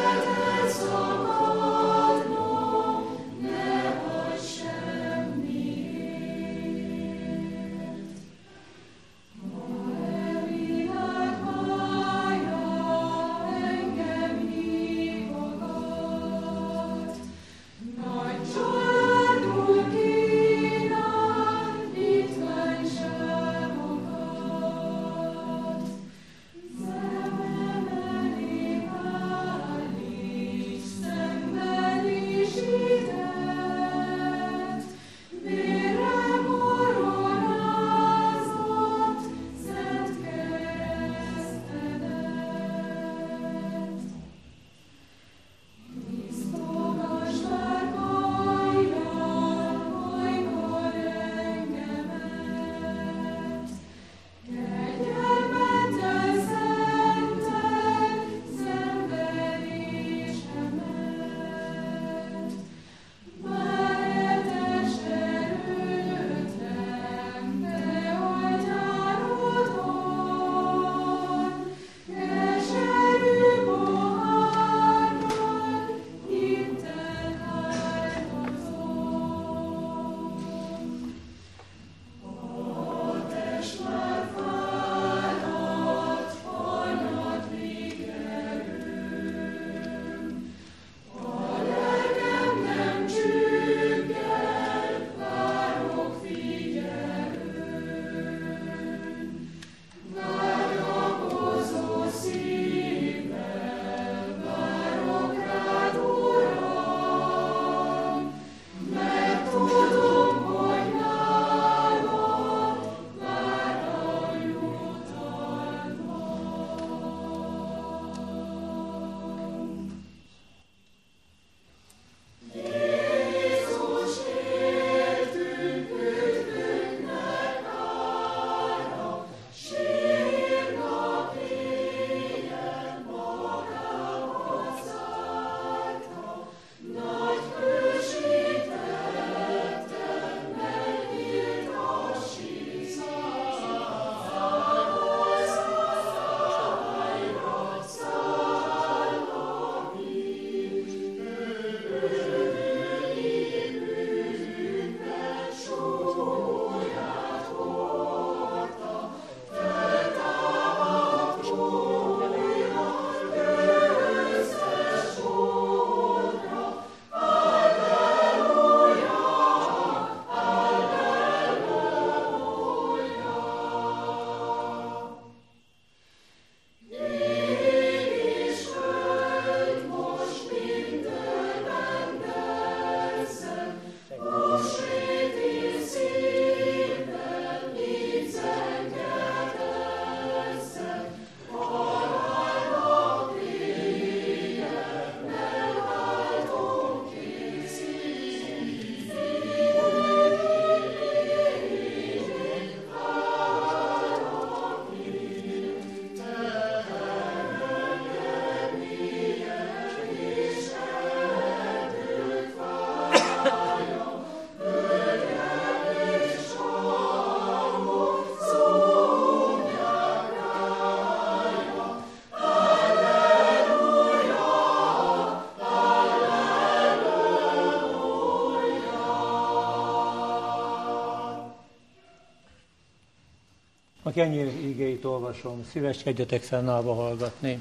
A kenyér ígéit olvasom, szíveskedjetek fennállva hallgatni.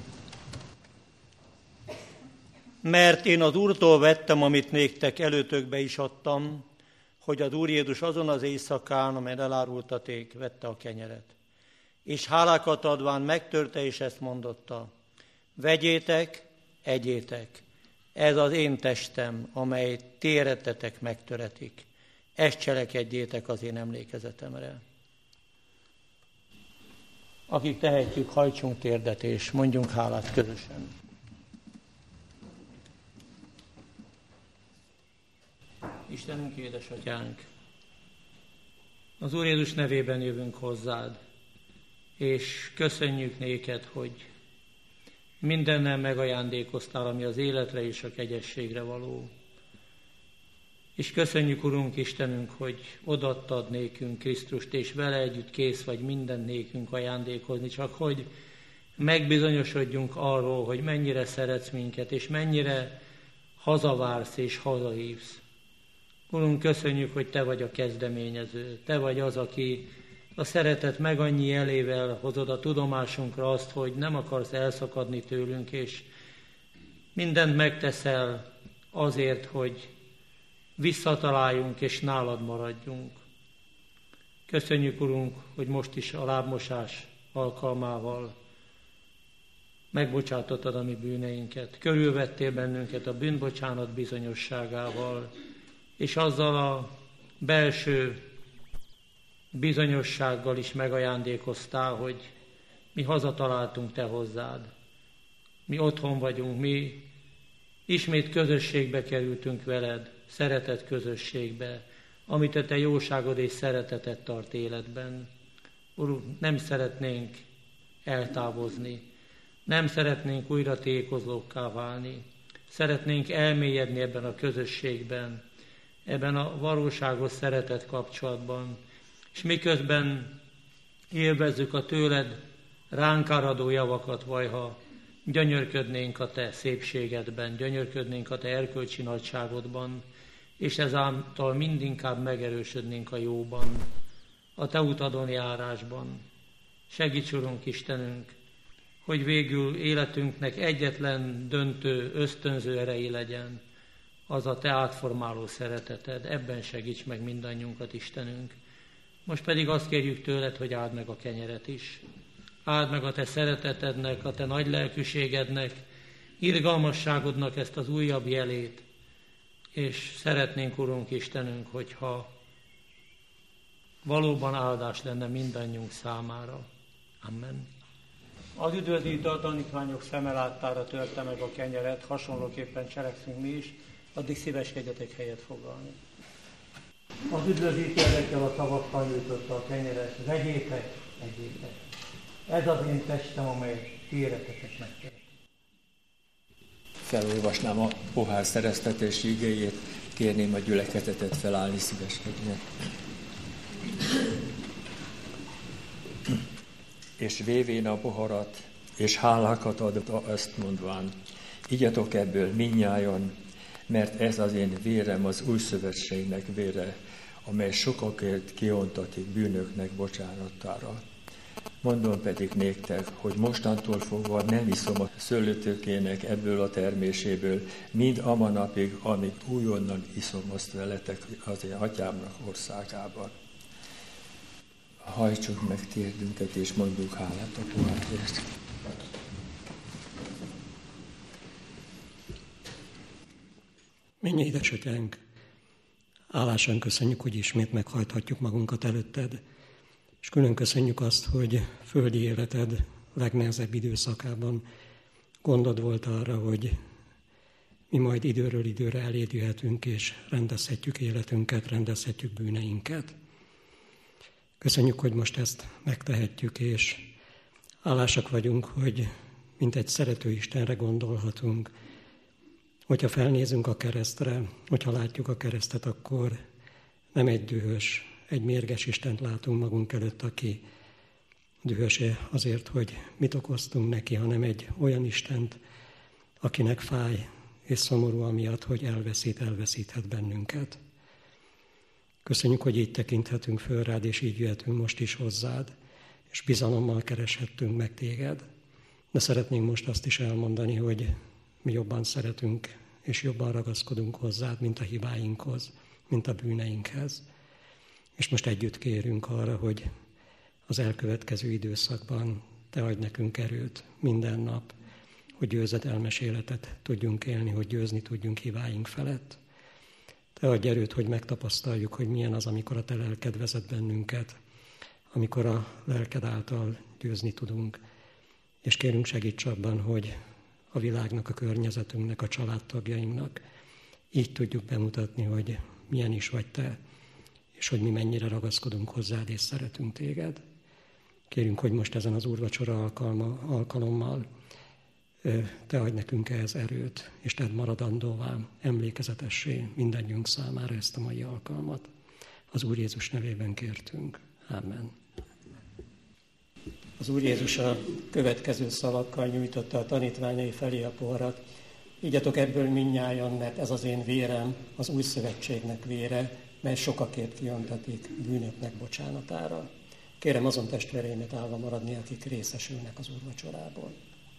Mert én az Úrtól vettem, amit néktek előtökbe is adtam, hogy az Úr Jézus azon az éjszakán, amelyen elárultaték, vette a kenyeret. És hálákat adván megtörte, és ezt mondotta: vegyétek, egyétek, ez az én testem, amely ti érettetek megtöretik. Ezt cselekedjétek az én emlékezetemre. Akik tehetjük, hajtsunk térdet, és mondjunk hálát közösen. Istenünk, édesatyánk, az Úr Jézus nevében jövünk hozzád, és köszönjük néked, hogy mindennel megajándékoztál, ami az életre és a kegyességre való. És köszönjük, Urunk Istenünk, hogy odaadtad nékünk Krisztust, és vele együtt kész vagy mindent nékünk ajándékozni, csak hogy megbizonyosodjunk arról, hogy mennyire szeretsz minket, és mennyire hazavársz és hazahívsz. Urunk, köszönjük, hogy te vagy a kezdeményező, te vagy az, aki a szeretet meg annyi jelével hozod a tudomásunkra azt, hogy nem akarsz elszakadni tőlünk, és mindent megteszel azért, hogy visszataláljunk és nálad maradjunk. Köszönjük, Urunk, hogy most is a lábmosás alkalmával megbocsátottad a mi bűneinket, körülvettél bennünket a bűnbocsánat bizonyosságával, és azzal a belső bizonyossággal is megajándékoztál, hogy mi hazataláltunk te hozzád. Mi otthon vagyunk, mi ismét közösségbe kerültünk veled, szeretet közösségbe, amit a te jóságod és szeretetet tart életben. Urunk, nem szeretnénk eltávozni, nem szeretnénk újra tékozlókká válni, szeretnénk elmélyedni ebben a közösségben, ebben a valóságos szeretet kapcsolatban, és miközben élvezzük a tőled ránk áradó javakat, vajha gyönyörködnénk a te szépségedben, gyönyörködnénk a te erkölcsi nagyságodban, és ezáltal mindinkább megerősödnénk a jóban, a te utadon járásban. Segíts, Urunk Istenünk, hogy végül életünknek egyetlen döntő, ösztönző erei legyen, az a te átformáló szereteted. Ebben segíts meg mindannyiunkat, Istenünk. Most pedig azt kérjük tőled, hogy áld meg a kenyeret is. Áld meg a te szeretetednek, a te nagy lelkűségednek, irgalmasságodnak ezt az újabb jelét, és szeretnénk, Urunk Istenünk, hogyha valóban áldás lenne mindannyiunk számára. Amen. Az üdvözítő tanítványok szeme láttára törte meg a kenyeret, hasonlóképpen cselekszünk mi is, addig szíveskedjetek helyet foglalni. Az üdvözítő ezekkel a szavakkal nyújtotta a kenyeret: vegyétek, egyétek. Ez az én testem, amely ti érettetek megtöretik. Felolvasnám a pohár szereztetés igéjét, kérném a gyülekezetet felállni, szíveskedjen. És vévén a poharat, és hálákat adva ezt mondván: igyatok ebből mindnyájan, mert ez az én vérem, az új szövetségnek vére, amely sokakért kiontatik bűnöknek bocsánatára. Mondom pedig néktek, hogy mostantól fogva nem iszom a szőlőtőkének ebből a terméséből, mind ama napig, amíg újonnan iszom azt veletek az én atyámnak országában. Hajtsuk meg térdünket, és mondjuk hálát a pohárért. Menj, édesatyánk! Hálásan köszönjük, hogy ismét meghajthatjuk magunkat előtted, és külön köszönjük azt, hogy földi életed legnehezebb időszakában gondod volt arra, hogy mi majd időről időre eléd jöhetünk, és rendezhetjük életünket, rendezhetjük bűneinket. Köszönjük, hogy most ezt megtehetjük, és hálásak vagyunk, hogy mint egy szerető Istenre gondolhatunk. Hogyha felnézünk a keresztre, hogyha látjuk a keresztet, akkor nem egy dühös, egy mérges Istent látunk magunk előtt, aki dühös azért, hogy mit okoztunk neki, hanem egy olyan Istent, akinek fáj és szomorú amiatt, hogy elveszíthet bennünket. Köszönjük, hogy így tekinthetünk föl rád, és így jöhetünk most is hozzád, és bizalommal kereshettünk meg téged. De szeretnénk most azt is elmondani, hogy mi jobban szeretünk, és jobban ragaszkodunk hozzád, mint a hibáinkhoz, mint a bűneinkhez. És most együtt kérünk arra, hogy az elkövetkező időszakban te adj nekünk erőt minden nap, hogy győzedelmes életet tudjunk élni, hogy győzni tudjunk hibáink felett. Te adj erőt, hogy megtapasztaljuk, hogy milyen az, amikor a te lelked vezet bennünket, amikor a lelked által győzni tudunk. És kérünk, segíts abban, hogy a világnak, a környezetünknek, a családtagjainknak így tudjuk bemutatni, hogy milyen is vagy te, és hogy mi mennyire ragaszkodunk hozzád és szeretünk téged. Kérünk, hogy most ezen az úrvacsora alkalommal te adj nekünk ehhez erőt, és tedd maradandóvá, emlékezetessé mindannyiunk számára ezt a mai alkalmat. Az Úr Jézus nevében kértünk. Amen. Az Úr Jézus a következő szavakkal nyújtotta a tanítványai felé a poharat. Igyatok ebből mindnyájan, mert ez az én vérem, az új szövetségnek vére, mely sokakért kiontatik bűnöknek bocsánatára. Kérem azon testvéreimet állva maradni, akik részesülnek az úrvacsorából.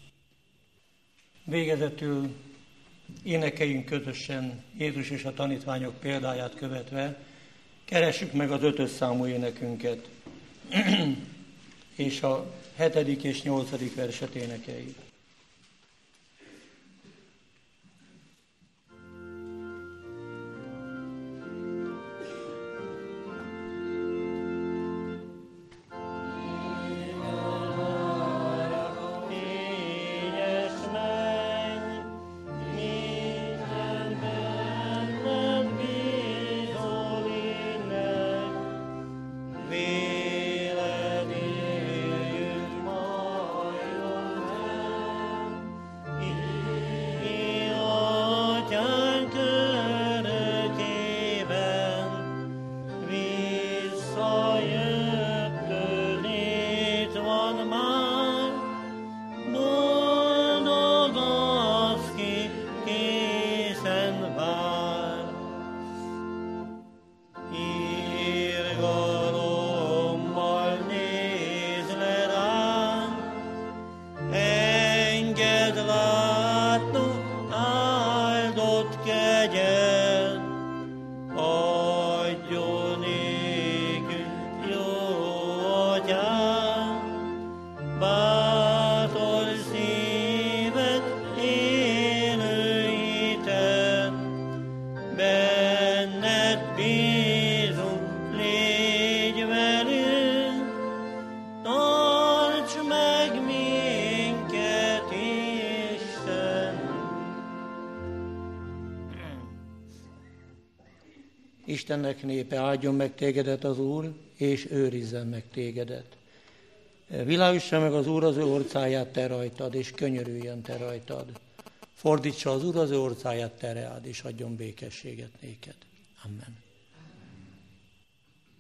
Végezetül énekeljünk közösen Jézus és a tanítványok példáját követve, keressük meg az 5. számú énekünket, és a 7. és 8. verset énekeljük. Istennek népe, áldjon meg tégedet az Úr, és őrizzen meg tégedet. Világítsa meg az Úr az ő orcáját te rajtad, és könyörüljön te rajtad. Fordítsa az Úr az ő orcáját te reád, és adjon békességet néked. Amen.